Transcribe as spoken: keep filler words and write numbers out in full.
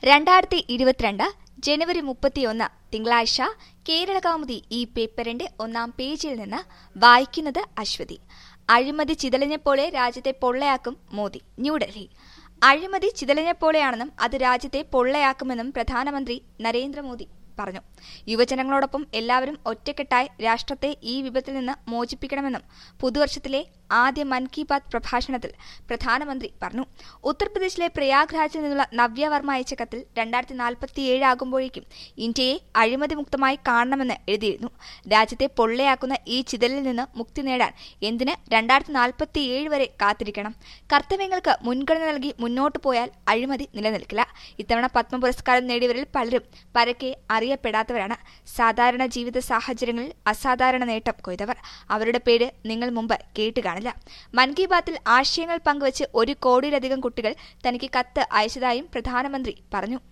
രണ്ടായിരത്തി ഇരുപത്തിരണ്ട് ജനുവരി മുപ്പത്തിയൊന്ന് തിങ്കളാഴ്ച കേരളകൗമുദി ഈ പേപ്പറിന്റെ ഒന്നാം പേജിൽ നിന്ന് വായിക്കുന്നത് അശ്വതി. അഴിമതി ചിതലിനെപ്പോലെ രാജ്യത്തെ പൊള്ളയാക്കും മോദി. ന്യൂഡൽഹി. അഴിമതി ചിതലിനെപ്പോലെയാണെന്നും അത് രാജ്യത്തെ പൊള്ളയാക്കുമെന്നും പ്രധാനമന്ത്രി നരേന്ദ്രമോദി പറഞ്ഞു. യുവജനങ്ങളോടൊപ്പം എല്ലാവരും ഒറ്റക്കെട്ടായി രാഷ്ട്രത്തെ ഈ വിപത്തിൽ നിന്ന് മോചിപ്പിക്കണമെന്നും പുതുവർഷത്തിലെ ആദ്യ മൻ കി ബാത് പ്രഭാഷണത്തിൽ പ്രധാനമന്ത്രി പറഞ്ഞു. ഉത്തർപ്രദേശിലെ പ്രയാഗ്രാജിൽ നിന്നുള്ള നവ്യ വർമ്മ അയച്ച കത്തിൽ രണ്ടായിരത്തി നാൽപ്പത്തിയേഴ് ആകുമ്പോഴേക്കും ഇന്ത്യയെ അഴിമതി മുക്തമായി കാണണമെന്ന് എഴുതിയിരുന്നു. രാജ്യത്തെ പൊള്ളയാക്കുന്ന ഈ ചിതലിൽ നിന്ന് മുക്തി നേടാൻ എന്തിന് രണ്ടായിരത്തി നാൽപ്പത്തിയേഴ് വരെ കാത്തിരിക്കണം? കർത്തവ്യങ്ങൾക്ക് മുൻഗണന നൽകി മുന്നോട്ടു പോയാൽ അഴിമതി നിലനിൽക്കില്ല. ഇത്തവണ പത്മ പുരസ്കാരം നേടിയവരിൽ പലരും പരക്കെ അറിയപ്പെടാത്തവരാണ്. സാധാരണ ജീവിത സാഹചര്യങ്ങളിൽ അസാധാരണ നേട്ടം കൊയ്തവർ. അവരുടെ പേര് നിങ്ങൾ മുമ്പ് കേട്ടുകാണില്ല. മൻ കി ബാത്തിൽ ആശയങ്ങൾ പങ്കുവച്ച് ഒരു കോടിയിലധികം കുട്ടികൾ തനിക്ക് കത്ത് അയച്ചതായും പ്രധാനമന്ത്രി പറഞ്ഞു.